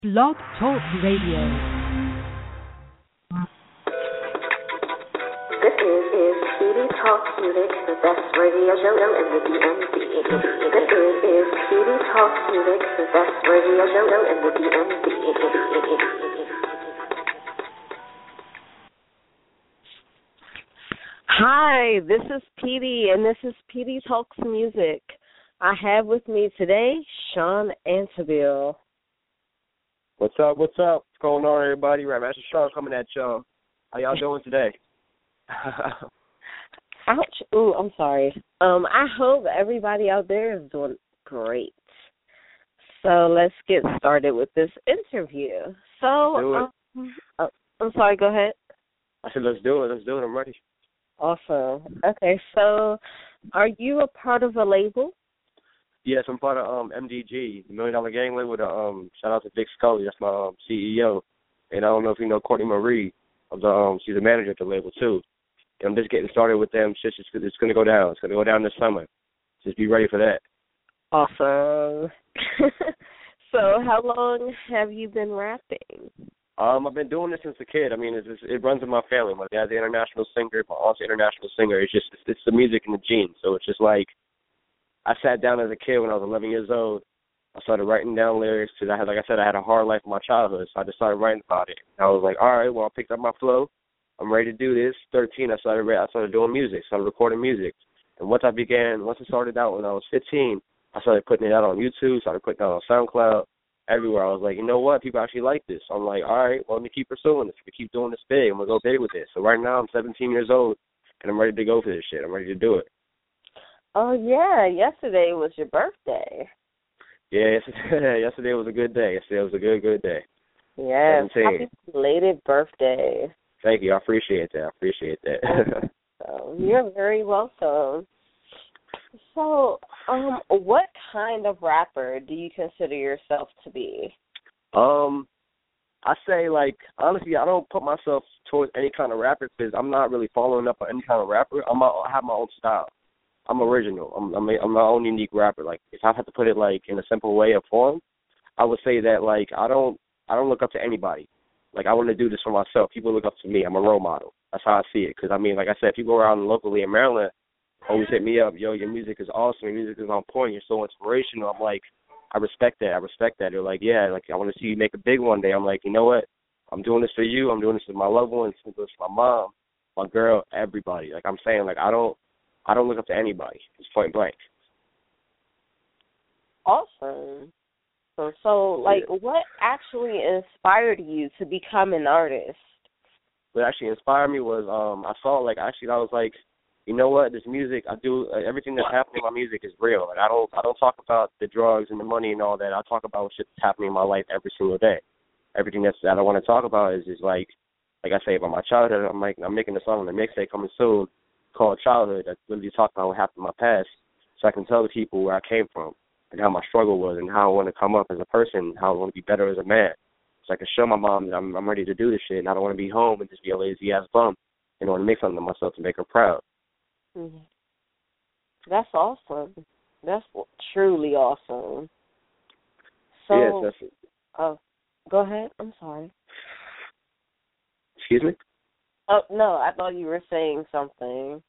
Blog Talk Radio. This is PD Talk Music, the best radio show in the DMV. This is PD Talk Music, the best radio show in the DMV. Hi, this is PD, and this is PD Talks Music. I have with me today Sean Antabile. What's up? What's going on, everybody? Right, Master Sean coming at y'all. How y'all doing today? Ouch. Ooh, I'm sorry. I hope everybody out there is doing great. So let's get started with this interview. So, I'm sorry, go ahead. I said, let's do it. I'm ready. Awesome. Okay, so are you a part of a label? Yes, I'm part of MDG, the $1 Million Gang label. Shout out to Dick Scully, that's my CEO. And I don't know if you know Courtney Marie. She's the manager at the label too. And I'm just getting started with them. It's going to go down. It's going to go down this summer. Just be ready for that. Awesome. So how long have you been rapping? I've been doing this since a kid. I mean, it runs in my family. My dad's an international singer. My aunt's an international singer. It's the music and the genes. So it's just like, I sat down as a kid when I was 11 years old. I started writing down lyrics because I had a hard life in my childhood. So I just started writing about it. And I was like, all right, well, I picked up my flow. I'm ready to do this. 13, I started doing music, started recording music. And once it started out when I was 15, I started putting it out on YouTube, started putting it out on SoundCloud, everywhere. I was like, you know what? People actually like this. So I'm like, all right, well, let me keep pursuing this. We keep doing this big. I'm going to go big with this. So right now I'm 17 years old, and I'm ready to go for this shit. I'm ready to do it. Oh, yeah. Yesterday was your birthday. Yeah, yesterday was a good day. Yesterday was a good day. Yes. Happy belated birthday. Thank you. I appreciate that. So, you're very welcome. So, what kind of rapper do you consider yourself to be? I say, like, honestly, I don't put myself towards any kind of rapper because I'm not really following up on any kind of rapper. I have my own style. I'm original. I'm my own unique rapper. Like, if I have to put it, like, in a simple way or form, I would say that, like, I don't look up to anybody. Like, I want to do this for myself. People look up to me. I'm a role model. That's how I see it. Because, I mean, like I said, people around locally in Maryland always hit me up, yo, your music is awesome. Your music is on point. You're so inspirational. I'm like, I respect that. They're like, yeah, like, I want to see you make a big one day. I'm like, you know what? I'm doing this for you. I'm doing this for my loved ones. I'm doing this for my mom, my girl, everybody. Like, I'm saying, like, I don't look up to anybody. It's point blank. Awesome. So like, what actually inspired you to become an artist? What actually inspired me was I was like, you know what, this music I do, everything that's happening in my music is real. Like, I don't talk about the drugs and the money and all that. I talk about shit that's happening in my life every single day. Everything that I want to talk about is like I say, about my childhood. I'm making a song on the mixtape coming soon called Childhood that literally talks about what happened in my past, so I can tell the people where I came from and how my struggle was and how I want to come up as a person, how I want to be better as a man. So I can show my mom that I'm ready to do this shit and I don't want to be home and just be a lazy-ass bum and want to make something of myself to make her proud. Mm-hmm. That's awesome. That's truly awesome. So, yes, that's it. Go ahead. I'm sorry. Excuse me? Oh, no, I thought you were saying something.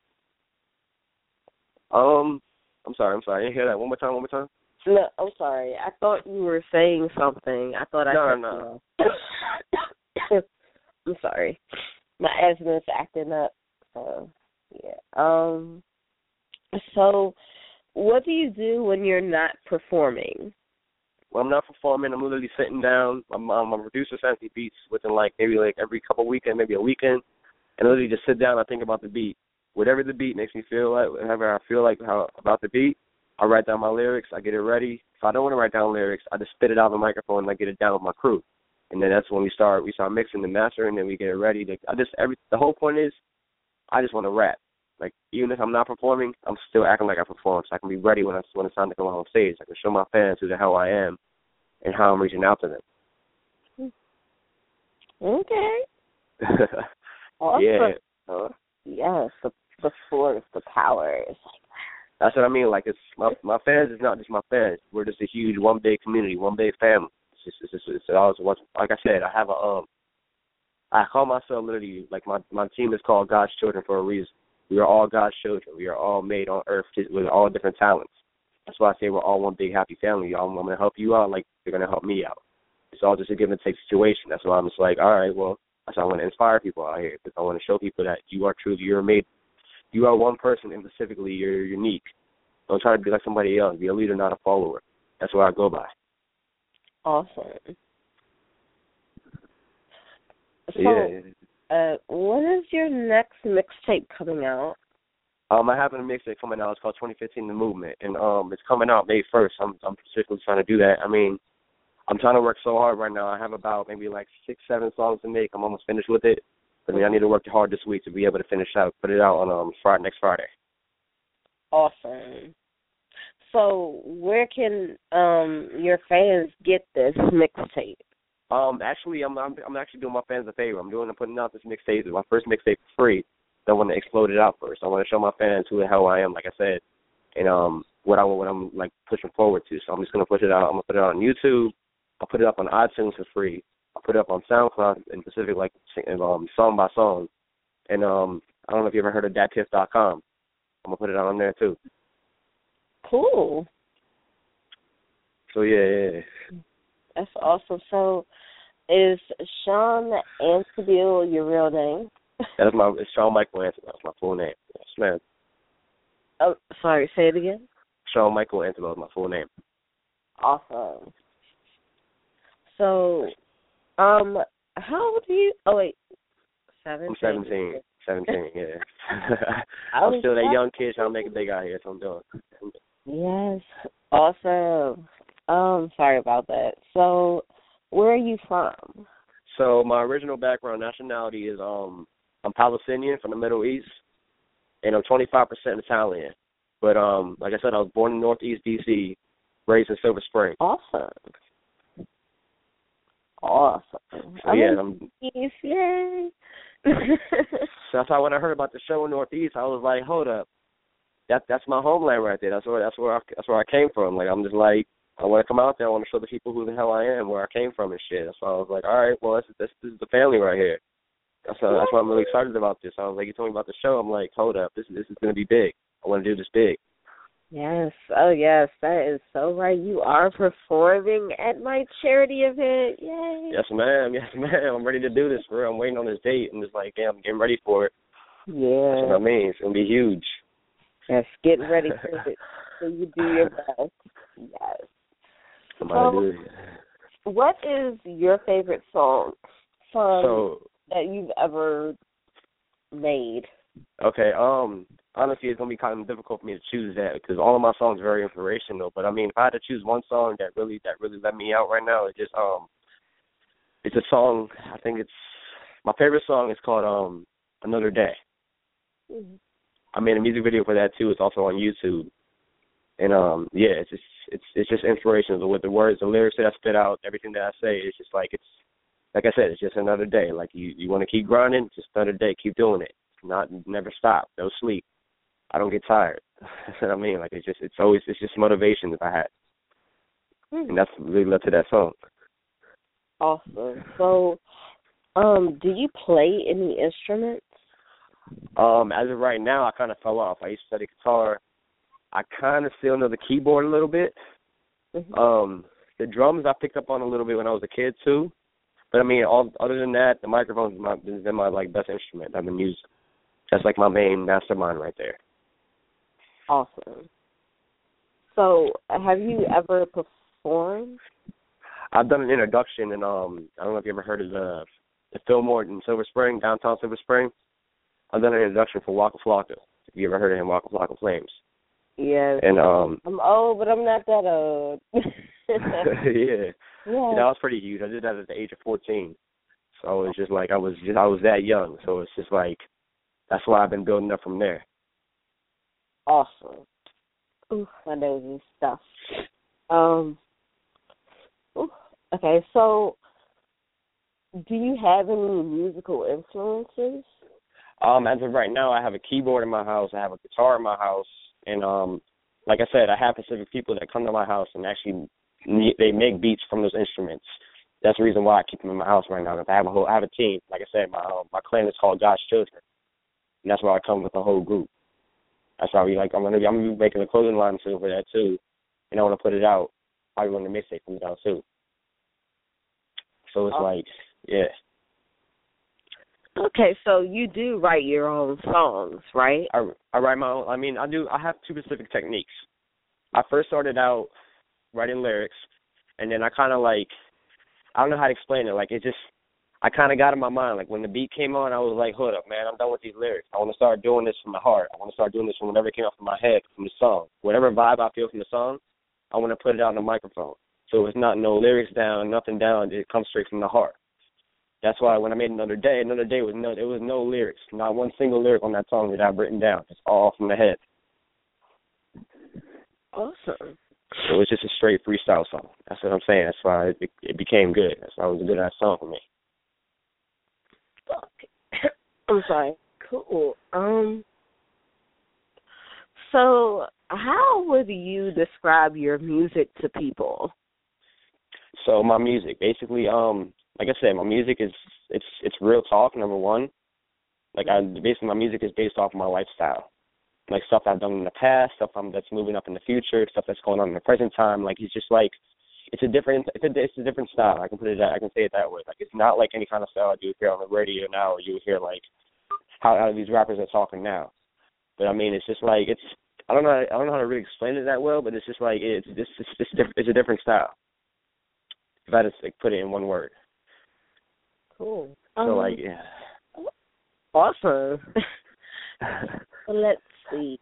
I'm sorry. I didn't hear that. One more time. No, I'm sorry. I thought you were saying something. I thought No. I'm sorry. My asthma's acting up. So, yeah. So, what do you do when you're not performing? When I'm not performing, I'm literally sitting down. I'm a producer, sends me beats within maybe every couple of weekends, maybe a weekend, and literally just sit down and think about the beat. Whatever the beat makes me feel like, whatever I feel like about the beat, I write down my lyrics, I get it ready. If I don't want to write down lyrics, I just spit it out of the microphone and I get it down with my crew. And then that's when we start mixing and mastering, and then we get it ready. The whole point is, I just want to rap. Like, even if I'm not performing, I'm still acting like I perform, so I can be ready when it's time to come out on stage. I can show my fans who the hell I am and how I'm reaching out to them. Okay. Awesome. Yeah. Yes, the force, the power. It's like, that's what I mean. Like, it's my fans is not just my fans. We're just a huge one big community, one big family. It's always once. Like I said, I have a I call myself literally like my team is called God's Children for a reason. We are all God's children. We are all made on earth with all different talents. That's why I say we're all one big happy family. I'm going to help you out like you're going to help me out. It's all just a give and take situation. That's why I'm just like, all right, well, that's why I want to inspire people out here, because I want to show people that you are truly, you are one person, and specifically you're unique. Don't try to be like somebody else. Be a leader, not a follower. That's what I go by. Awesome. So, yeah. when is your next mixtape coming out? I have a mixtape coming out. It's called 2015 The Movement, and it's coming out May 1st. I'm specifically trying to do that. I mean, I'm trying to work so hard right now. I have about maybe like 6-7 songs to make. I'm almost finished with it. I mean, I need to work hard this week to be able to put it out on next Friday. Awesome. So, where can your fans get this mixtape? Actually, I'm actually doing my fans a favor. I'm putting out this mixtape, my first mixtape for free. I want to explode it out first. I want to show my fans who the hell I am, like I said, and what I'm like pushing forward to. So I'm just gonna push it out. I'm gonna put it out on YouTube. I'll put it up on iTunes for free. I'll put it up on SoundCloud in Pacific, like song by song. And I don't know if you ever heard of dattiff.com. I'm gonna put it out on there too. Cool. So yeah. That's awesome. So, is Sean Antibile your real name? It's Sean Michael Antibile. That's my full name. Yes, man. Oh, sorry. Say it again. Sean Michael Antibile is my full name. Awesome. So, how old are you? Oh wait, 17. I'm 17. Yeah. I'm still that young kid trying to make it big out here. So I'm doing. Yes. Awesome. Sorry about that. So, where are you from? So my original background nationality is I'm Palestinian from the Middle East, and I'm 25% Italian. But like I said, I was born in Northeast DC, raised in Silver Spring. Awesome. So yeah, yay. So that's why when I heard about the show in Northeast, I was like, hold up, that's my homeland right there. That's where I came from. Like I'm just like, I want to come out there. I want to show the people who the hell I am, where I came from and shit. So I was like, all right, well, this is the family right here. That's why I'm really excited about this. I was like, you told me about the show. I'm like, hold up, this is going to be big. I want to do this big. Yes. Oh, yes. That is so right. You are performing at my charity event. Yay. Yes, ma'am. Yes, ma'am. I'm ready to do this, bro. I'm waiting on this date. I'm just like, damn, I'm getting ready for it. Yeah. That's what I mean. It's going to be huge. Yes, get ready for it so you do your best. Yes. So, what is your favorite song that you've ever made? Okay, honestly, it's going to be kind of difficult for me to choose that because all of my songs are very inspirational. But, I mean, if I had to choose one song that really let me out right now, it's just, it's a song, I think my favorite song is called Another Day. Mm-hmm. I made a music video for that, too. It's also on YouTube. And, yeah, it's just inspirational with the words, the lyrics that I spit out, everything that I say. It's just like I said, it's just another day. Like you want to keep grinding, just another day, keep doing it. Never stop, no sleep. I don't get tired. That's what I mean. Like it's just motivation that I had, and that's really led to that song. Awesome. So, do you play any instruments? As of right now, I kind of fell off. I used to study guitar. I kind of still know the keyboard a little bit. Mm-hmm. The drums I picked up on a little bit when I was a kid too. But I mean, other than that, the microphone's been my like best instrument I've been using. That's like my main mastermind right there. Awesome. So, have you ever performed? I've done an introduction, and I don't know if you ever heard of the Fillmore in Silver Spring, downtown Silver Spring. I've done an introduction for Waka Flocka. If you ever heard of him, Waka Flocka Flames. Yes. And I'm old, but I'm not that old. Yeah. Yeah. That was pretty huge. I did that at the age of 14. So it was just like I was that young. So it's just like that's why I've been building up from there. Awesome. Ooh, my nose and stuff. Okay, so do you have any musical influences? As of right now, I have a keyboard in my house. I have a guitar in my house. And like I said, I have specific people that come to my house and actually they make beats from those instruments. That's the reason why I keep them in my house right now. I have a team. Like I said, my clan is called God's Children, and that's why I come with a whole group. That's why I'm gonna be making a clothing line soon for that too, and I want to put it out. Probably when the mixtape comes out too. So it's like, yeah. Okay, so you do write your own songs, right? I write my own. I mean, I do. I have two specific techniques. I first started out writing lyrics, and then I kind of like, I don't know how to explain it. Like, it just, I kind of got in my mind. Like, when the beat came on, I was like, hold up, man, I'm done with these lyrics. I want to start doing this from my heart. I want to start doing this from whatever came off of my head, from the song. Whatever vibe I feel from the song, I want to put it out on the microphone. So it's not no lyrics down, nothing down. It comes straight from the heart. That's why when I made Another Day was no lyrics. Not one single lyric on that song that I've written down. It's all from the head. Awesome. So it's just a straight freestyle song. That's what I'm saying. That's why it became good. That's why it was a good-ass song for me. I'm sorry. Cool. So how would you describe your music to people? So my music, basically, like I said, my music is it's real talk, number one. Like basically my music is based off of my lifestyle. Like stuff I've done in the past, stuff that's moving up in the future, stuff that's going on in the present time. Like it's just like it's a different style. I can say it that way. Like it's not like any kind of style you would hear on the radio now, or you would hear like how these rappers are talking now. But I mean, it's just like I don't know how to really explain it that well, but it's just like it's a different style. If I had to like, put it in one word. Cool. So like, yeah. Awesome. Let's see.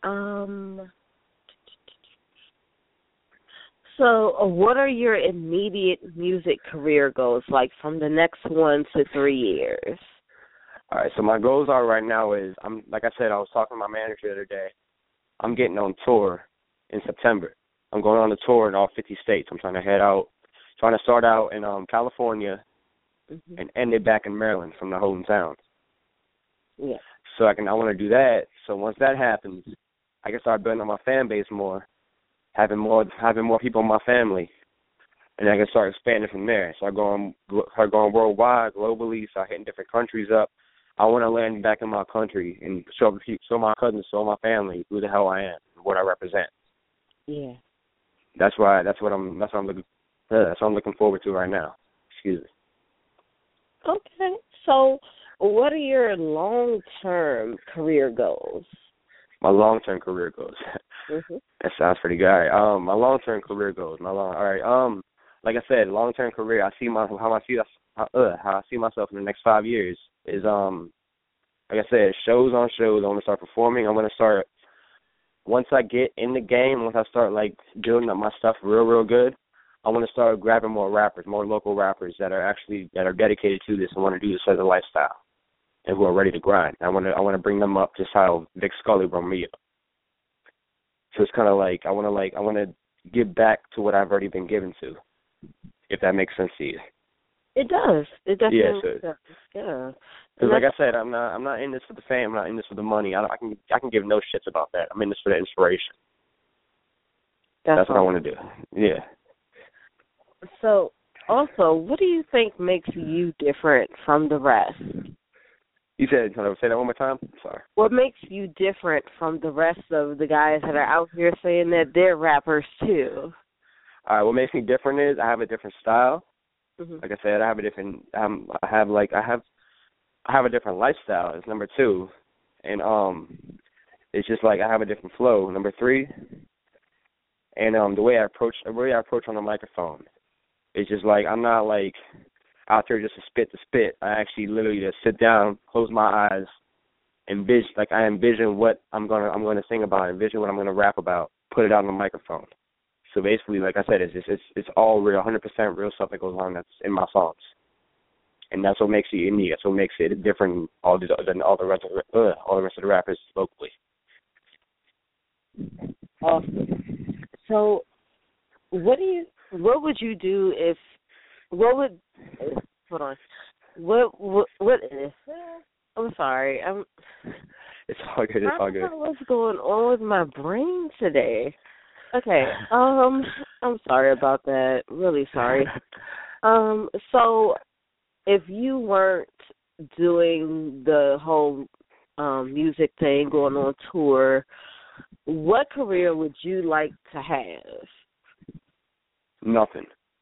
So what are your immediate music career goals, like from the next 1 to 3 years? All right, so my goals are right now is, like I said, I was talking to my manager the other day. I'm getting on tour in September. I'm going on a tour in all 50 states. I'm trying to start out in California and end it back in Maryland from the hometown. Yeah. So I want to do that. So once that happens, I can start building on my fan base more, having more people in my family, and I can start expanding from there. Start going worldwide, globally. Start hitting different countries up. I want to land back in my country and show my cousins, show my family who the hell I am, what I represent. Yeah. That's what I'm looking forward to right now. Excuse me. Okay. So what are your long-term career goals? My long-term career goals. That sounds pretty good. All right. My long-term career goals. All right. Like I said, long-term career. How I see myself in the next 5 years is like I said, shows on shows. I want to start performing. I want to start once I get in the game. Once I start like building up my stuff real good. I want to start grabbing more rappers, more local rappers that are dedicated to this and want to do this as a lifestyle, and who are ready to grind. I want to bring them up just how Vic Scully brought me up. So it's kind of like I want to give back to what I've already been given to, if that makes sense to you. It does. It definitely does. Yeah. Because like I said, I'm not in this for the fame. I'm not in this for the money. I can give no shits about that. I'm in this for the inspiration. That's what I want to do. Yeah. So, also, what do you think makes you different from the rest? You said, can I say that one more time? Sorry. What makes you different from the rest of the guys that are out here saying that they're rappers too? All right, what makes me different is I have a different style. Mm-hmm. Like I said, I have a different. I have a different lifestyle. It's number two, and it's just like I have a different flow. Number three, and the way I approach on the microphone. It's just like I'm not like out there just to spit. I actually literally just sit down, close my eyes, I envision what I'm gonna sing about, envision what I'm gonna rap about, put it out on the microphone. So basically, like I said, it's all real, 100% real stuff that goes on that's in my songs, and that's what makes it unique. That's what makes it different than all the rest of the rappers locally. Awesome. So, what would you do if? Hold on. What if? I'm sorry. It's all good. It's all good. I don't know what's going on with my brain today. Okay. I'm sorry about that. Really sorry. So if you weren't doing the whole music thing, going on tour, what career would you like to have? Nothing.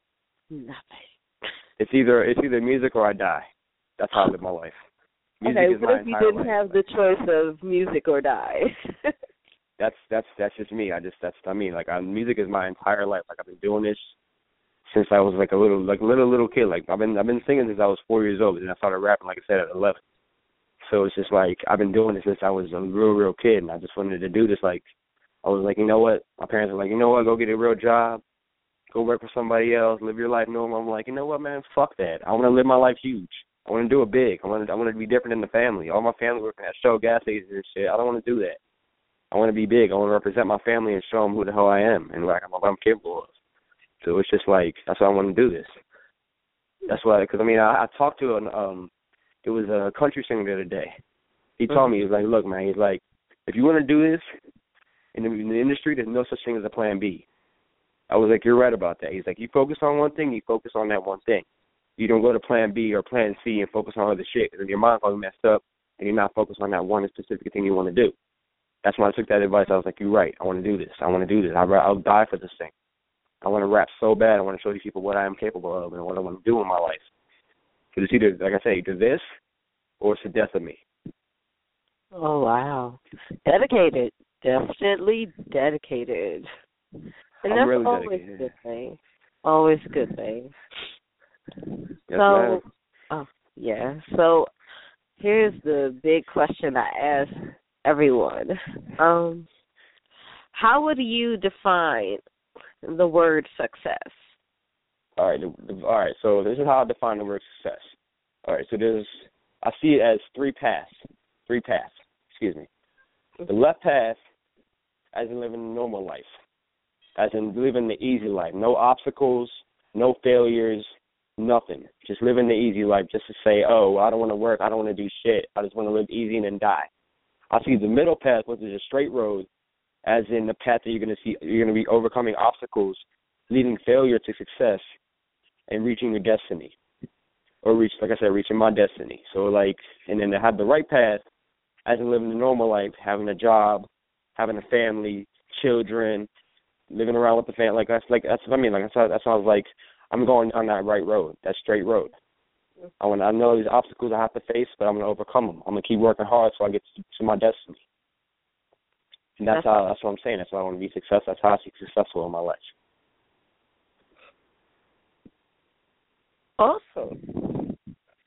It's either music or I die. That's how I live my life. Music okay, is what my if you entire didn't life. have the choice of music or die? That's just me. Music is my entire life. Like I've been doing this since I was like a little kid. Like I've been singing since I was 4 years old, and I started rapping, like I said, at 11. So it's just like I've been doing this since I was a real kid, and I just wanted to do this. Like I was like, you know what? My parents were like, you know what? Go get a real job, go work for somebody else, live your life normal. I'm like, you know what, man? Fuck that. I want to live my life huge. I want to do it big. I want to be different than the family. All my family working at Shell gas stations and shit. I don't want to do that. I want to be big. I want to represent my family and show them who the hell I am and what I'm capable of. So it's just like, that's why I want to do this. That's why, because, I mean, I talked to it was a country singer the other day. He told me, he was like, look, man, he's like, if you want to do this in the industry, there's no such thing as a plan B. I was like, you're right about that. He's like, you focus on one thing, you focus on that one thing. You don't go to plan B or plan C and focus on other shit, because your mind's all messed up and you're not focused on that one specific thing you want to do. That's when I took that advice. I was like, you're right. I want to do this. I want to do this. I'll die for this thing. I want to rap so bad. I want to show these people what I am capable of and what I want to do in my life. Because it's either, like I say, either this or it's the death of me. Oh, wow. Dedicated. Definitely dedicated. And I'm that's really always dedicated. a good thing. Always a good thing. Yes, ma'am. So here's the big question I ask everyone. How would you define the word success? All right. So this is how I define the word success. All right. So I see it as three paths. Excuse me. The left path, as in living a normal life, as in living the easy life, no obstacles, no failures, nothing. Just living the easy life, just to say, oh, I don't want to work, I don't want to do shit, I just want to live easy and then die. I see the middle path, which is a straight road, as in the path that you're going to be overcoming obstacles, leading failure to success, and reaching your destiny. Or reaching my destiny. So like, and then to have the right path, as in living a normal life, having a job, having a family, children, living around with the family. That's what I mean. That's why I was like, I'm going on that right road, that straight road. I know these obstacles I have to face, but I'm going to overcome them. I'm going to keep working hard so I get to my destiny. And that's what I'm saying. That's why I want to be successful. That's how I be successful in my life. Awesome.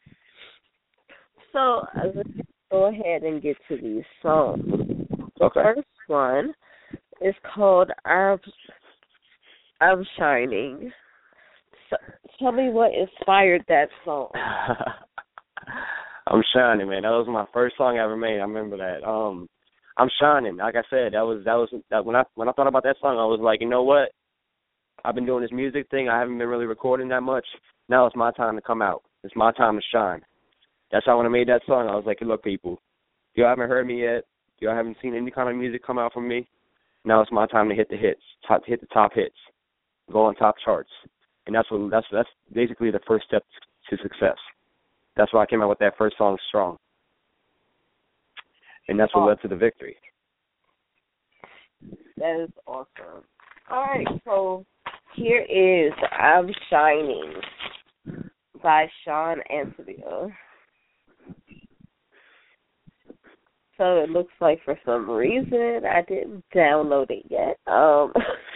So let's go ahead and get to these songs. The first one is called I'm Shining. So, tell me what inspired that song. I'm Shining, man. That was my first song I ever made. I remember that. I'm Shining. Like I said, that was when I thought about that song, I was like, you know what? I've been doing this music thing. I haven't been really recording that much. Now it's my time to come out. It's my time to shine. That's how when I made that song, I was like, look, people, you haven't heard me yet. You haven't seen any kind of music come out from me. Now it's my time to hit the hits, hit the top hits, go on top charts. And that's basically the first step to success. That's why I came out with that first song, Strong. And that's what led to the victory. That is awesome. All right, so here is I'm Shining by Sean Antonio. So it looks like for some reason I didn't download it yet. I'm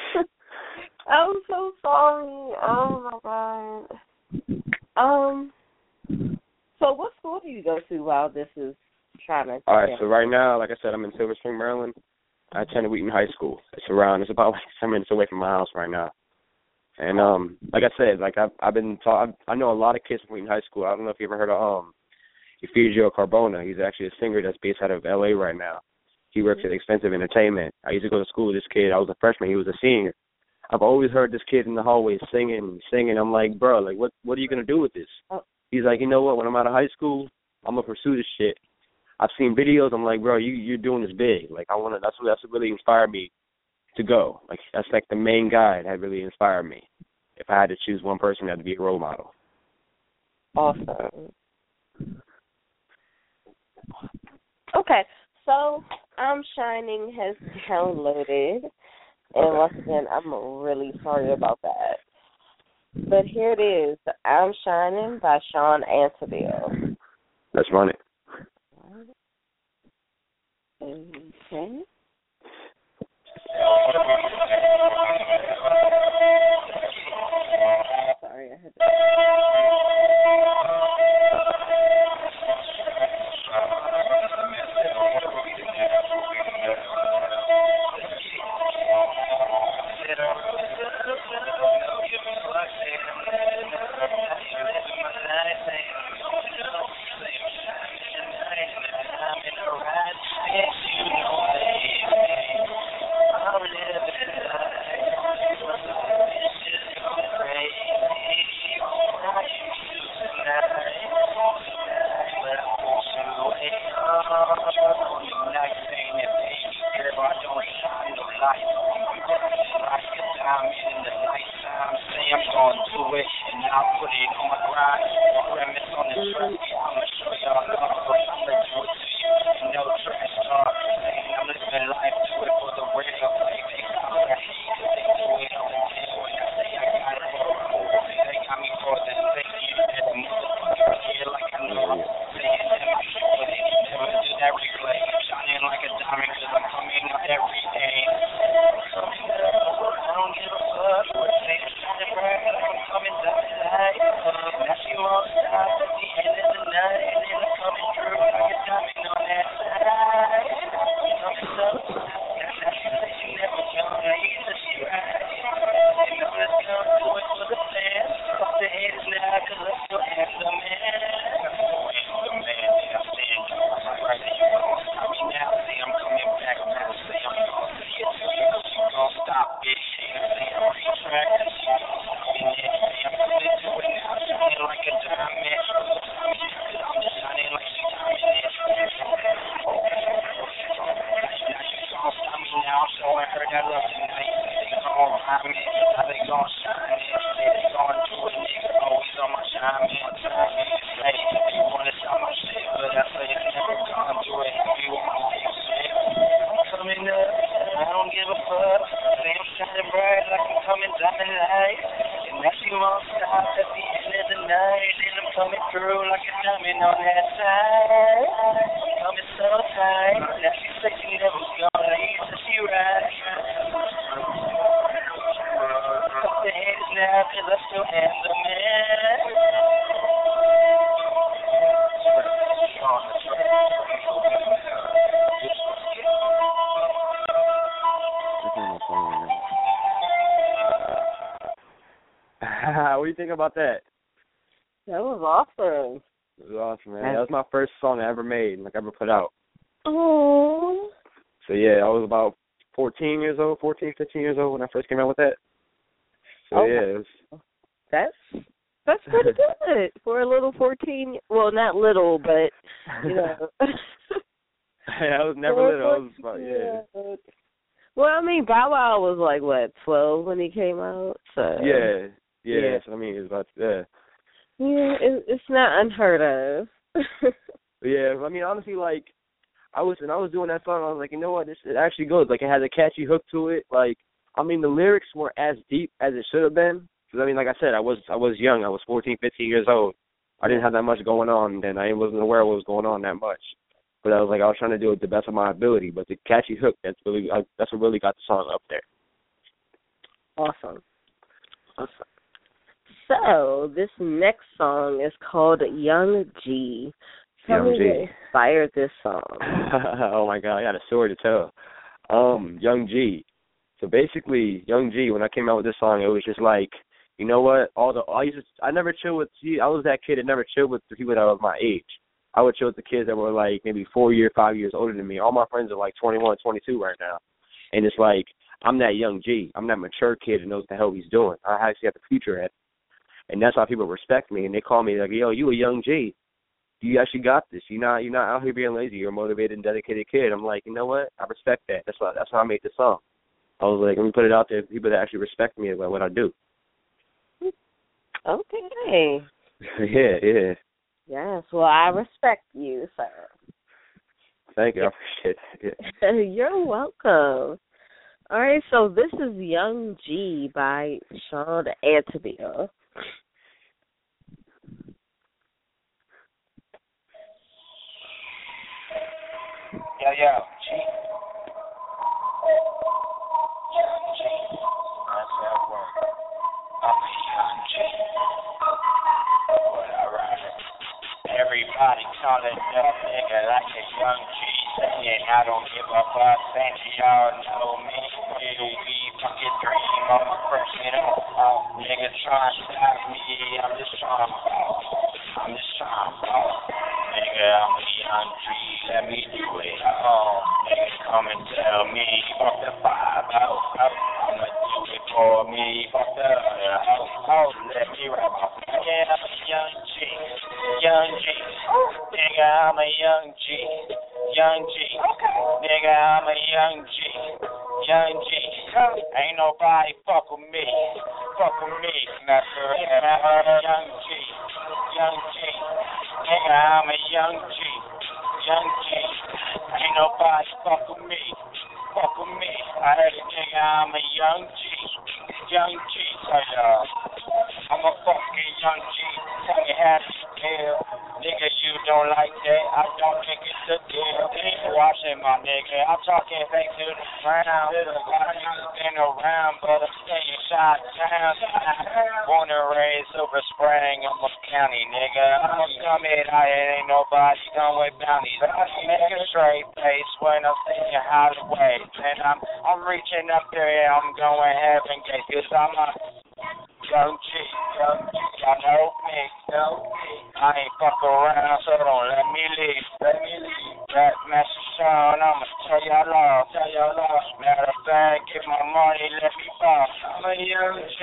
so sorry. Oh my God. So what school do you go to while this is trying to? All right. So right now, like I said, I'm in Silver Spring, Maryland. I attended Wheaton High School. It's about like 10 minutes away from my house right now. And like I said, like I know a lot of kids from Wheaton High School. I don't know if you ever heard of Eufigio Carbona. He's actually a singer that's based out of L.A. right now. He works at Expensive Entertainment. I used to go to school with this kid. I was a freshman. He was a senior. I've always heard this kid in the hallway singing. I'm like, bro, like, what are you going to do with this? He's like, you know what? When I'm out of high school, I'm going to pursue this shit. I've seen videos. I'm like, bro, you're doing this big. Like, that's what really inspired me to go. Like that's like the main guy that really inspired me. If I had to choose one person, that would be a role model. Awesome. Okay, so I'm Shining has downloaded, and once again, I'm really sorry about that. But here it is, I'm Shining by Sean Antiville. Let's run it. Okay. Sorry, I had to... What do you think about that? That was awesome. It was awesome, man. That was my first song I ever made, like I ever put out. Oh. So yeah, I was about 14, 15 years old when I first came out with that. So yeah, it was... That's pretty good for a little 14. Well, not little, but you know. I was never little. I was about, yeah. Well, I mean, Bow Wow was like what, 12 when he came out. So yeah. That's what I mean. It's about Yeah, it's not unheard of. Yeah, I mean, honestly, like when I was doing that song, I was like, you know what, it actually goes. Like, it has a catchy hook to it. Like, I mean, the lyrics weren't as deep as it should have been. Because, I mean, like I said, I was young. I was 14, 15 years old. I didn't have that much going on then. I wasn't aware of what was going on that much. But I was trying to do it the best of my ability. But the catchy hook, that's what really got the song up there. Awesome. So, this next song is called Young G. Tell me what inspired this song. Oh, my God. I got a story to tell. Young G. So, basically, Young G, when I came out with this song, it was just like, you know what? I never chilled with, I was that kid that never chilled with the people that were my age. I would chill with the kids that were like maybe 5 years older than me. All my friends are like 21, 22 right now. And it's like, I'm that young G. I'm that mature kid who knows what the hell he's doing. I actually have the future at it. And that's why people respect me. And they call me like, yo, you a young G. You actually got this. You're not out here being lazy. You're a motivated and dedicated kid. I'm like, you know what? I respect that. That's why I made this song. I was like, let me put it out there for people that actually respect me about what I do. Okay. Yeah. Yes, well, I respect you, sir. Thank you. I appreciate it. Yeah. You're welcome. All right, so this is Young G by Sean Antonio. Yo, G. Young G. That's that word. I'm a Young G. What I ride. Everybody calling that nigga like a Young G. Saying I don't give a fuck. Saying y'all know me. We fucking dream on my first hit on. Nigga trying to stop me. I'm just trying to ball. Nigga, I'm a Young G. Let me do it. Nigga, come and tell me. Fuck the 5 out. I'ma do it for me. Fuck the other out. Let me rap off. Yeah, I'm a Young G. Young G. Nigga, I'm a Young G. Young G. Nigga, I'm a Young G. Young G. Ain't nobody fuck with me. Snapper. Young G. Young G. Nigga, I'm a Young G. Young G. Ain't nobody fuck with me. I heard a nigga, I'm a Young G. Young G. I'm a fucking Young G. Tell me how to feel. Nigga, you don't like that. I don't think it's a deal. Ain't watching my nigga. I'm talking back to the ground. I've been around, but I'm staying shot down. Born and raised Silver Spring. I'm a county nigga. I'm a summit. I ain't nobody done with bounties. Nigga straight face when I'm singing highway. And I'm reaching up there. I'm going heaven gate. Cause I'm a Young G. Y'all know me. I ain't fuck around, so don't let me leave. Rap Master Sean, I'ma tell y'all off. Matter of fact, get my money, let me ball. I'm a Young G.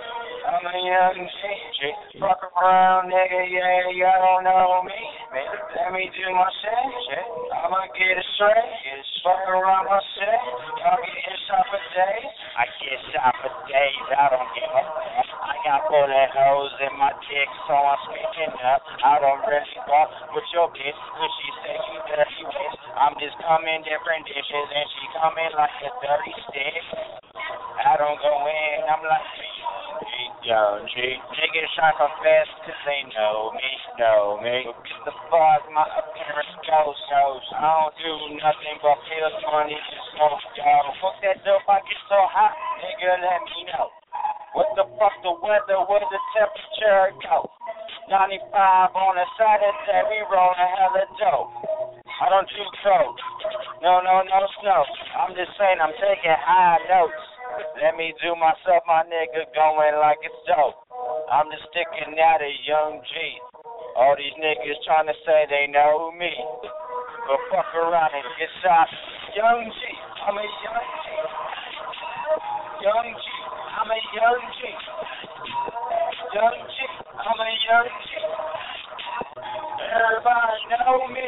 Fuck around, nigga, yeah, y'all don't know me. Let me do my shit. I'ma get it straight. Fuck around my shit. Y'all getting shot for days. I get shot for days, I don't give a fuck. I got bullet holes in my dick, so I'm speaking up. I don't really fuck with your bitch, cause she say you dirty bitch. I'm just coming different dishes, and she coming like a dirty stick. I don't go in, I'm like, Young G. Niggas try to confess, cause they know me. Get the fuck, my appearance goes. I don't do nothing but pills, money, just smoke, dog. Fuck that dope, I get so hot, nigga, let me know. What the fuck the weather, where the temperature go? 95 on a Saturday, we rollin' hella dope. I don't do coke. No snow. I'm just saying I'm taking high notes. Let me do myself, my nigga, going like it's dope. I'm just sticking out a Young G. All these niggas trying to say they know me. But fuck around and get shot. Young G. I'm a Young G. Young G. I'm a Young G. Young G. I'm a Young G. Everybody know me.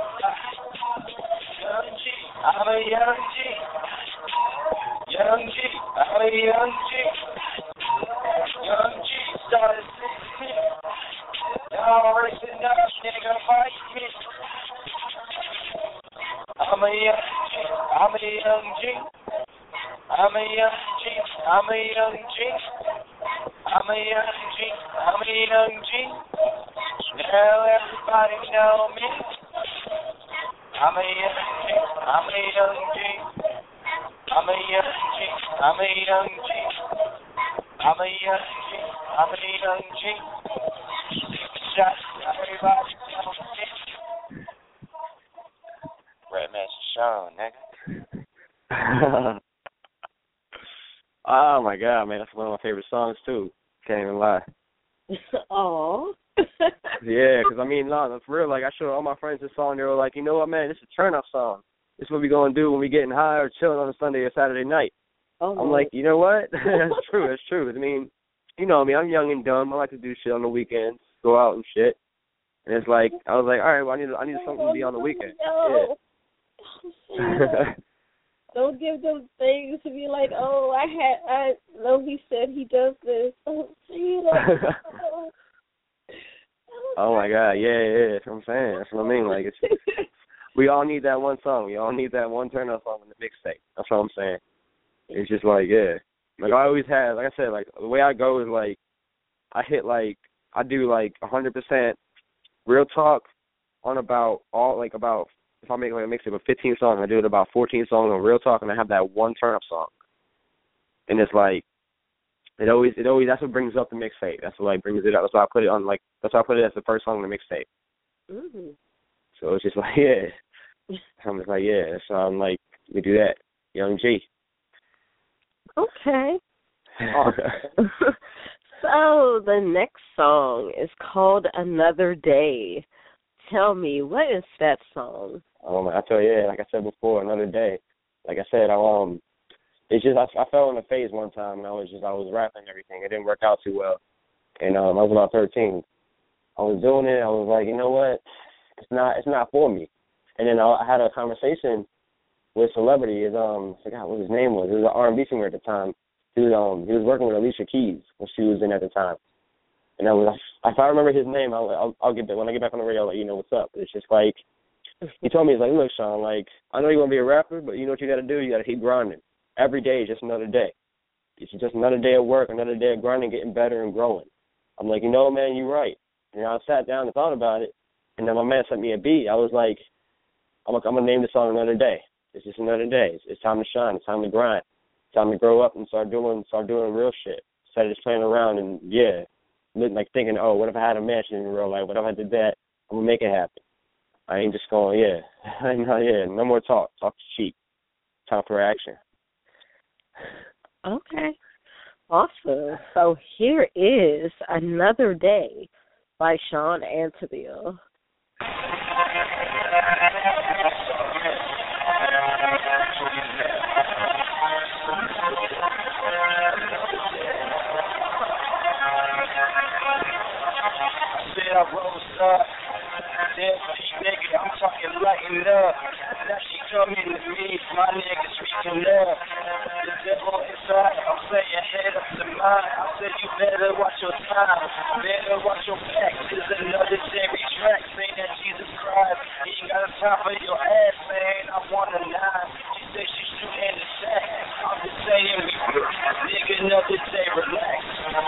Young G. I'm a Young G. Young G. I'm a Young G. Young G. Started 16. Y'all racing up, nigga, fight me. I'm a Young G. I'm a Young G. I'm a Young G. I'm a Young G. I'm a Young G. I'm a Young G. Now everybody know me. I'm a Young G. I'm a Young G. I'm a Young G. I'm a Young G. I'm a Young G. I'm a Young G. Shot everybody know me. Red Master Sean, nigga. Oh my god, man, that's one of my favorite songs too. Can't even lie. Oh. Yeah, because I mean, no, for real. Like I showed all my friends this song, they were like, you know what, man, this is a turn up song. This is what we gonna do when we getting high or chilling on a Sunday or Saturday night. Oh, I'm like, you know what? That's true. I mean, you know me, I'm young and dumb. I like to do shit on the weekends, go out and shit. And it's like, I was like, all right, well, I need something to be on the weekend. No. Yeah. Don't give them things to be like, oh, I know he said he does this. Oh, see, like, oh my God, yeah, that's what I'm saying. That's what I mean. Like, it's, we all need that one song. We all need that one turn up song in the mixtape. That's what I'm saying. It's just like, yeah. Like, I always have, like I said, like, the way I go is, like, I do, like, 100% real talk on about, if I make, like, a mixtape of 15 songs, I do it about 14 songs on real talk, and I have that one turn-up song. And it's, like, it always, that's what brings up the mixtape. That's what, like, brings it up. That's why I put it on, like, that's why I put it as the first song on the mixtape. Mm-hmm. So it's just like, yeah. I'm just like, yeah, so I'm like, we do that. Young G. Okay. Awesome. So the next song is called Another Day. Tell me, what is that song? I tell you, like I said before, Another Day. Like I said, it's just I fell in a phase one time, and I was rapping and everything. It didn't work out too well, and I was about 13. I was doing it. I was like, you know what? It's not for me. And then I had a conversation with celebrity. I forgot what his name was. He was an R&B singer at the time. He was working with Alicia Keys when she was in at the time. And if I remember his name, I'll get back. When I get back on the radio, I'll let you know what's up. It's just like, he told me, he's like, look, Sean, like, I know you want to be a rapper, but you know what you got to do? You got to keep grinding. Every day is just another day. It's just another day of work, another day of grinding, getting better and growing. I'm like, you know, man, you're right. And I sat down and thought about it, and then my man sent me a beat. I was like, I'm going to name the song Another Day. It's just another day. It's time to shine. It's time to grind. It's time to grow up and start doing real shit. Instead of just playing around and, yeah, like thinking, oh, what if I had a mansion in real life? What if I did that? I'm going to make it happen. I ain't just going, no more talk. Talk cheap. Time for action. Okay. Awesome. So here is Another Day by Sean Antiville. I rose up, then nigga, I'm talking lighten up. Now she coming to me, my niggas reaching up. The devil inside, I'm saying head up to mine. I said you better watch your time, better watch your back. This is another Jerry track, saying that Jesus Christ, he ain't got a time for your ass, saying I want a 9. She said she's shooting the sack. I'm just saying, nigga, another day, relax.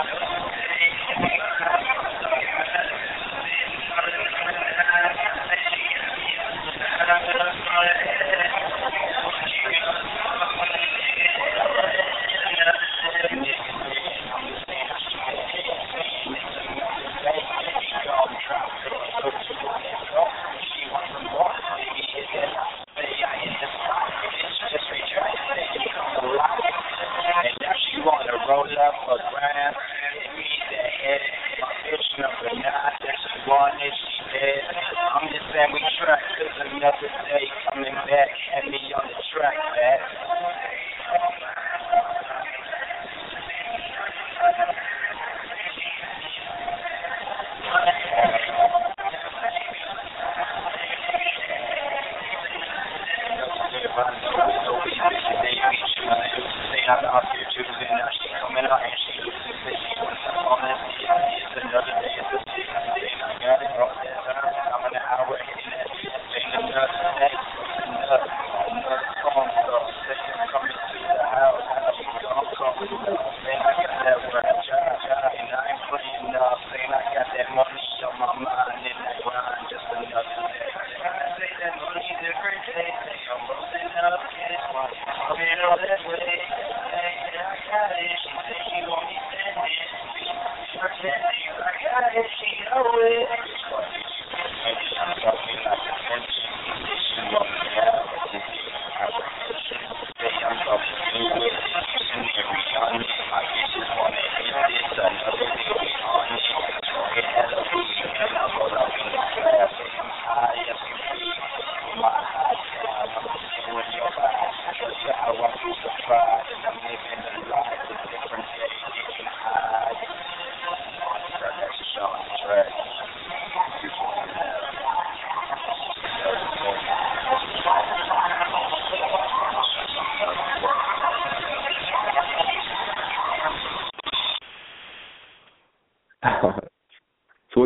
Roll up a gram, hit me in the head. My bitch number 9, that's the one that she dead. I'm just saying we track, cause another day coming back, had me on the track back. I'm out here choosing, now she coming out and she losing, say she wants to on that. It's another day, it's a day, I got it, all that time, I'm an hour, hitting that, it's another day, another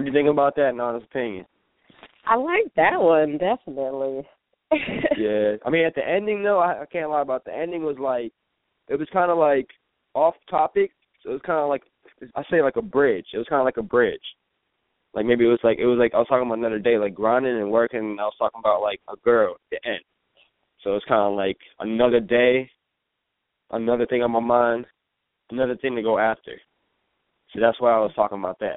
What do you think about that, in honest opinion? I like that one, definitely. Yeah. I mean, at the ending, though, I can't lie about the ending was like, it was kind of like off topic. So it was kind of like, I say like a bridge. It was kind of like a bridge. Like maybe it was like I was talking about another day, like grinding and working, and I was talking about like a girl at the end. So it's kind of like another day, another thing on my mind, another thing to go after. So that's why I was talking about that.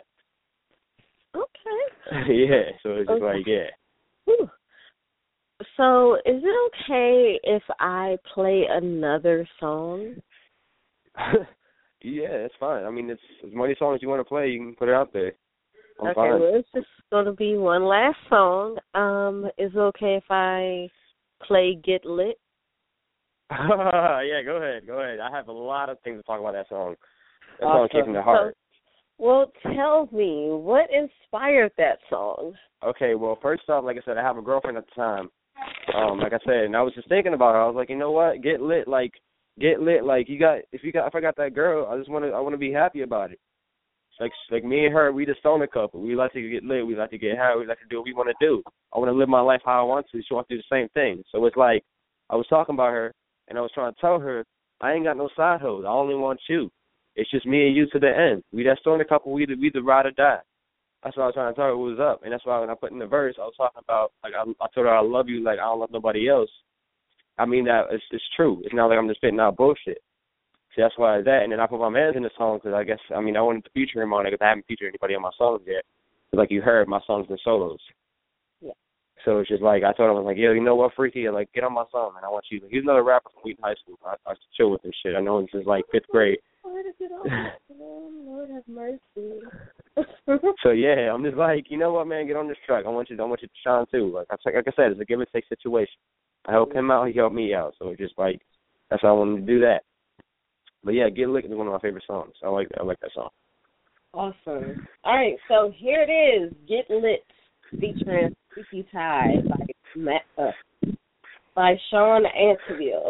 Okay. Yeah, so it's just like, yeah. Whew. So is it okay if I play another song? Yeah, it's fine. I mean, it's as many songs you want to play, you can put it out there. I'm fine. Well, it's just going to be one last song. Is it okay if I play Get Lit? Yeah, go ahead. I have a lot of things to talk about that song. That awesome. song came from the heart. Well, tell me, what inspired that song? Okay, well, first off, like I said, I have a girlfriend at the time. Like I said, and I was just thinking about her. I was like, you know what? Get lit. Like if I got that girl, I want to be happy about it. Like me and her, we the stoner couple. We like to get lit. We like to get high. We like to do what we want to do. I want to live my life how I want to. She wants to do the same thing. So it's like I was talking about her, and I was trying to tell her I ain't got no side hoes. I only want you. It's just me and you to the end. We that stoner couple. We the ride or die. That's what I was trying to tell her what was up. And that's why when I put in the verse, I was talking about, like, I told her I love you like I don't love nobody else. I mean, that it's true. It's not like I'm just spitting out bullshit. See, that's why that. And then I put my man's in the song because I wanted to feature him on it because I haven't featured anybody on my songs yet. Like you heard, my songs been solos. Yeah. So it's just like, I told him, I was like, yo, you know what, Freaky? Like, get on my song, and I want you. He's another rapper from Wheaton High School. I chill with this shit. I know him since, like, 5th grade. Lord have mercy. So yeah, I'm just like, you know what, man, get on this track. I want you to shine too. Like I said, it's a give and take situation. I helped him out, he helped me out. So it's just like that's how I wanted to do that. But yeah, Get Lit is one of my favorite songs. I like that song. Awesome. All right, so here it is, Get Lit, featuring Freaky Ty by Sean Antiville.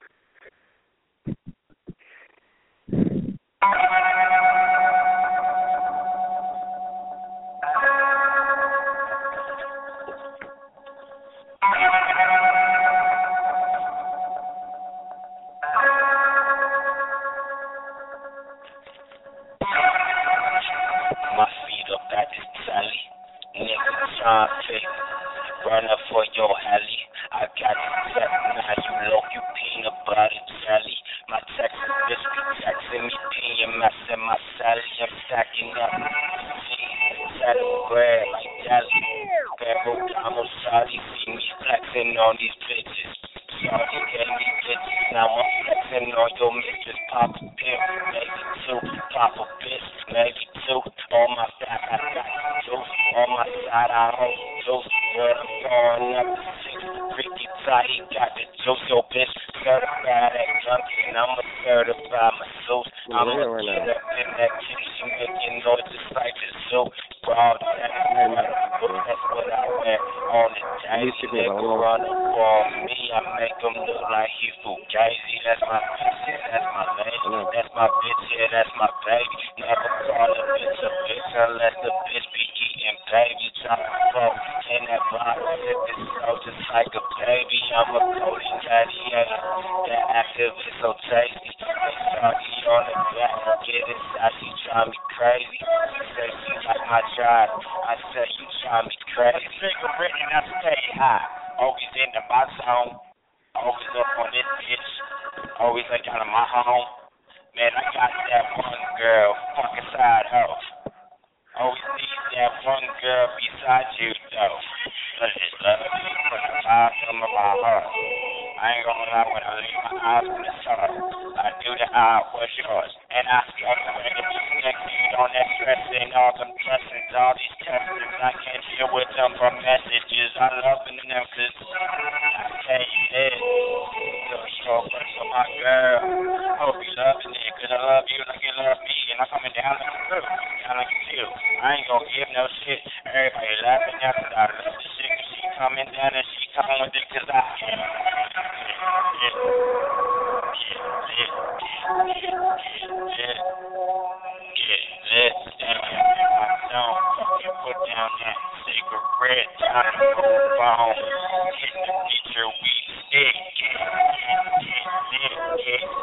My feet up at this tally. Nigga trying to run up for your alley. I got the tech, now you low, you peanut butter jelly. My Texas bitch be texting me, peeing, messing my salad. I'm stacking up. Set of bread like jelly. Ferragamo shawty, see me flexing on these bitches. Shawty gave me bitches, now I'm flexing on your mistress. Pop a pill, maybe two. Pop a bitch, maybe two. On my back, I got juice. On my side, I hold juice. Where I'm going up to 6, Freaky Ty, he got the juice. Yo, bitch, certified at junkie, and I'm a certified masseuse. I'm a killer in that kitty, she making noise just like the zoo. Broad that's what I wear on the daily. Nigga run up on me, I make him look like he fugazi. That's my bitch, yeah, that's my lady. That's my bitch, yeah, that's my baby. Never call a bitch unless the bitch be eating baby. Try to fuck in that box, hit this so just like a baby. I'm a coding gladiator, that active is so tasty. They salty on the back, get it, she try me crazy. She say she like my drive, I say you try me crazy. Cigarette and I stay high, always in the my zone, always up on this bitch, always like out of my home. Man, I got that one girl, fucking side hoe. Always need that one girl beside you, though. Look at love, from the bottom of my heart. I ain't gonna lie, when I leave my eyes on the start, I do the eye, what's yours? And I start to make it next to you, don't that stressing, all them blessings, all these testings. I can't deal with them from messages. I love them cause I tell you this. So you work for my girl. Hope you loving it, cause I love you like you love me. And I'm coming down like a crew, down like a two. I ain't gonna give no shit. Everybody laughing at cause I love the shit cause she coming down and she coming with it cause I can. cigarette, time to move on. Hit the feature, we stick. Get lit.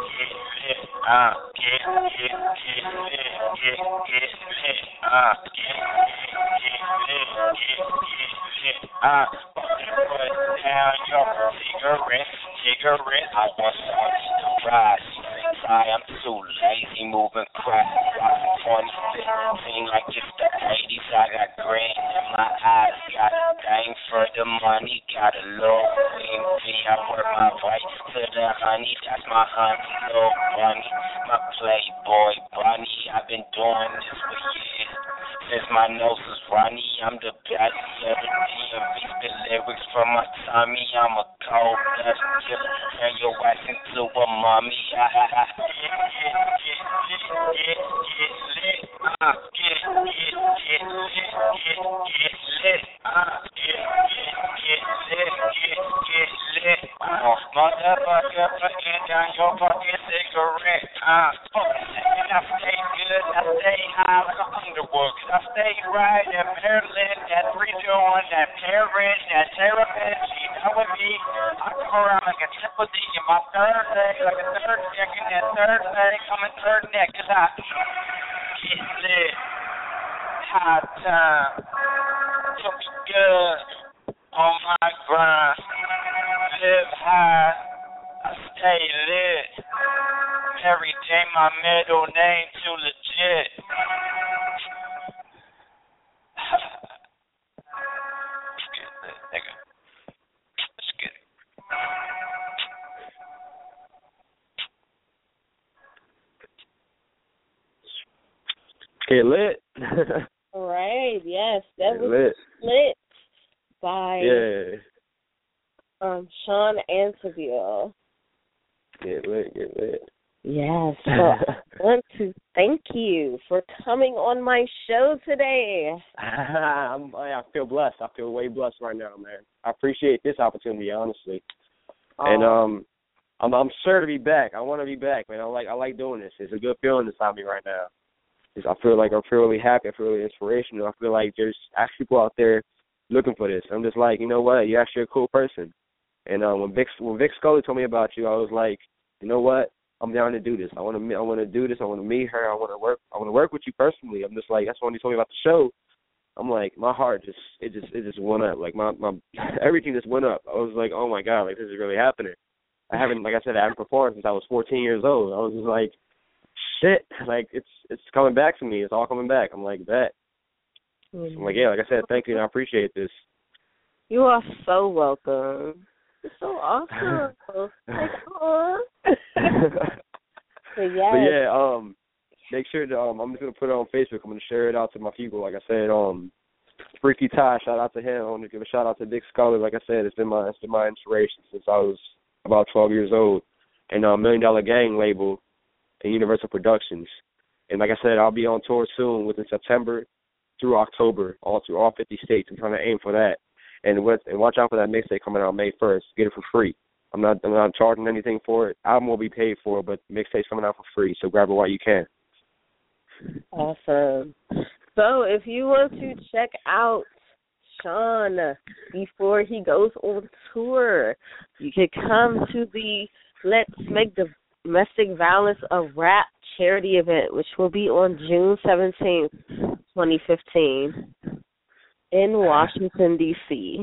Put down your cigarette. I want someone to ride. I'm too lazy moving crap. Rockin' 2015 like it's the 80s. I got green in my eyes. Got a thing for the money. Got a little queen bee. I work my way to the honey. That's my honey, little bunny. My playboy bunny. I've been doing this for years. Since my nose was runny, I'm the best of the DMV. Spit lyrics from my tummy. I'm a cold-blooded killer. Turn your ass into a mummy. Get lit. Motherfucker, putting down your fucking cigarette. And I stay good, I stay high like an Underwood. I stay right at Maryland, that redoing, that Paris, that therapist. She know with me. I go around like a triple D in my third leg, like a third neck, and that third leg coming third neck, cause I get lit. High time. Feel me good on my grind. Live high. I stay lit. Every day my middle name too legit. Let's get lit, nigga. Let's get it. Get lit. All right, yes, that Get was lit. lit by Yeah. Sean Antiville. Get lit. Yes, so I want to thank you for coming on my show today. I feel blessed. I feel way blessed right now, man. I appreciate this opportunity, honestly. And I'm sure to be back. I want to be back, man. I like doing this. It's a good feeling inside me right now. I feel like I'm really happy. I feel really inspirational. I feel like there's actually people out there looking for this. I'm just like, you know what? You're actually a cool person. And when Vic Scully told me about you, I was like, you know what? I'm down to do this. I want to do this. I want to meet her. I want to work with you personally. I'm just like, that's when he told me about the show. I'm like, my heart just went up. Like my everything just went up. I was like, oh my God, like this is really happening. I haven't performed since I was 14 years old. I was just like, shit, like it's coming back to me. It's all coming back. I'm like that. Mm-hmm. I'm like, yeah, like I said, thank you, and I appreciate this. You are so welcome. It's so awesome. Like, But yeah, make sure to I'm just gonna put it on Facebook. I'm gonna share it out to my people. Like I said, Freaky Ty, shout out to him. I want to give a shout out to Vic Scully. Like I said, it's been my inspiration since I was about 12 years old. And $1 Million Gang label and Universal Productions. And like I said, I'll be on tour soon within September through October, all 50 states. I'm trying to aim for that. And watch out for that mixtape coming out May 1st. Get it for free. I'm not charging anything for it. Album will be paid for, but the mixtape's coming out for free. So grab it while you can. Awesome. So if you want to check out Sean before he goes on tour, you can come to the Let's Make Domestic Violence a Rap charity event, which will be on June 17th, 2015. in Washington, D.C.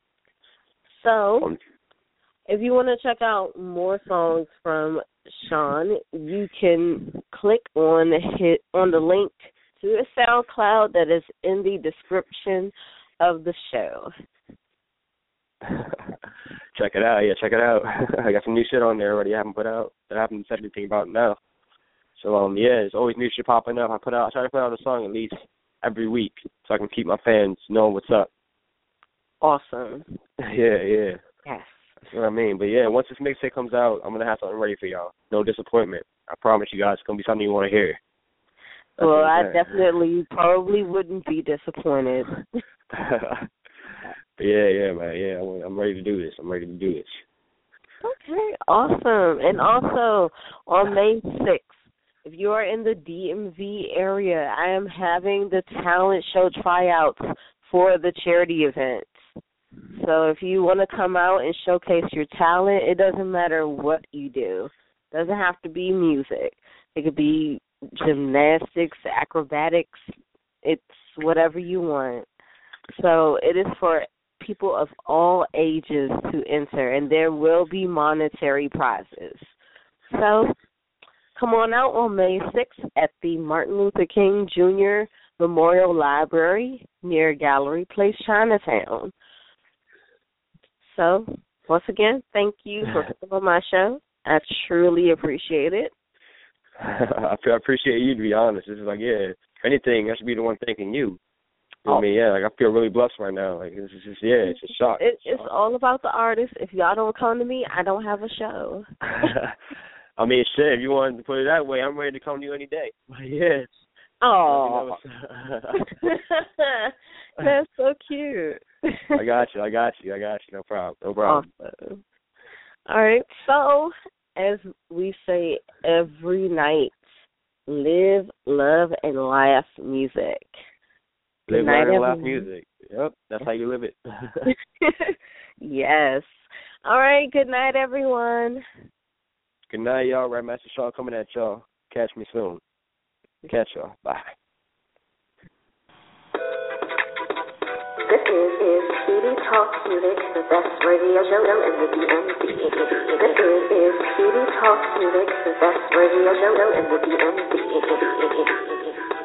So if you want to check out more songs from Sean, you can click on the link to his SoundCloud that is in the description of the show. Check it out. Yeah, check it out. I got some new shit on there already I haven't put out that I haven't said anything about now. So, yeah, there's always new shit popping up. I try to put out a song at least every week so I can keep my fans knowing what's up. Awesome. Yeah. Yes. That's what I mean. But, yeah, once this mixtape comes out, I'm going to have something ready for y'all. No disappointment. I promise you guys it's going to be something you want to hear. That's well, I definitely probably wouldn't be disappointed. Yeah, man. Yeah, I'm ready to do this. Okay, awesome. And also, on May 6th, if you are in the DMV area, I am having the talent show tryouts for the charity events. So if you want to come out and showcase your talent, it doesn't matter what you do. It doesn't have to be music. It could be gymnastics, acrobatics. It's whatever you want. So it is for people of all ages to enter, and there will be monetary prizes. So come on out on May 6th at the Martin Luther King Jr. Memorial Library near Gallery Place, Chinatown. So, once again, thank you for coming on my show. I truly appreciate it. I appreciate you, to be honest. This is like, yeah, if anything, I should be the one thanking you. You know what I mean? Yeah, like I feel really blessed right now. Like, it's just, yeah, it's a shock. It's all about the artist. If y'all don't come to me, I don't have a show. I mean, shit, if you want to put it that way, I'm ready to come to you any day. Yes. Oh, that's so cute. I got you. No problem. Awesome. All right. So, as we say every night, live, love, and laugh music. Live, learn, and laugh music. Yep, that's how you live it. Yes. All right. Good night, everyone. Good night, y'all. Right, Master Sean coming at y'all. Catch me soon. Catch y'all. Bye. This is PD Talk Music, the best radio show in the DMV. This is PD Talk Music, the best radio show in the DMV.